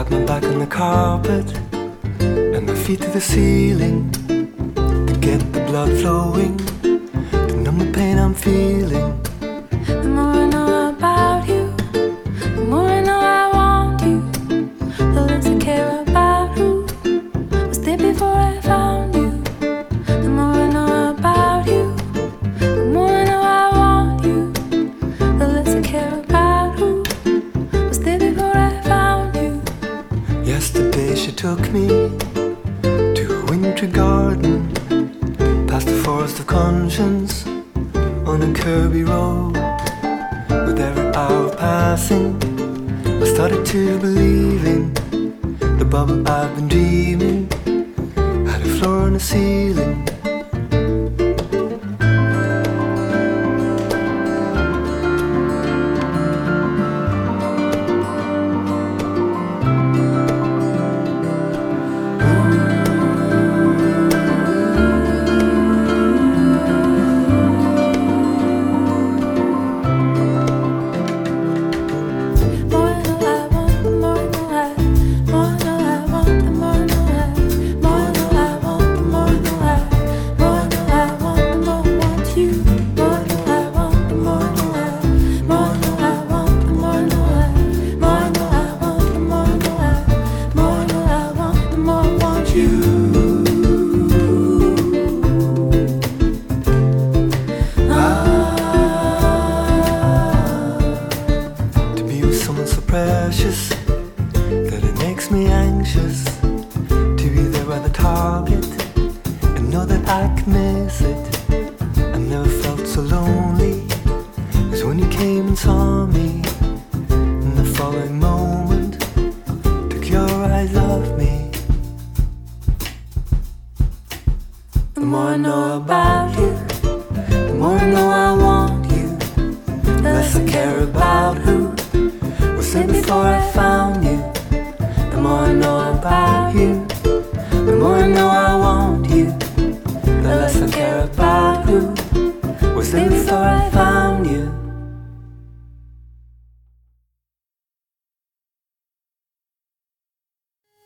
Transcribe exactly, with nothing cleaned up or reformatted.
got my back on the carpet and my feet to the ceiling to get the blood flowing, to numb the pain I'm feeling. The more I know about you, the more I know I want you, the less I care about who was there before I found you. The more I know about you, the more I know I want you, the less I care about who was there before I found you. Yesterday she took me to a wintry garden, past the forest of conscience, on a curvy road. With every hour passing, I started to believe in the bubble I've been dreaming, had a floor and a ceiling. Precious that it makes me anxious to be there by the target and know that I can miss it. I never felt so lonely as when you came and saw me. In the following moment, took your eyes off me. The more I know about you, the more I know I want you, the less I care about who was there before I found you.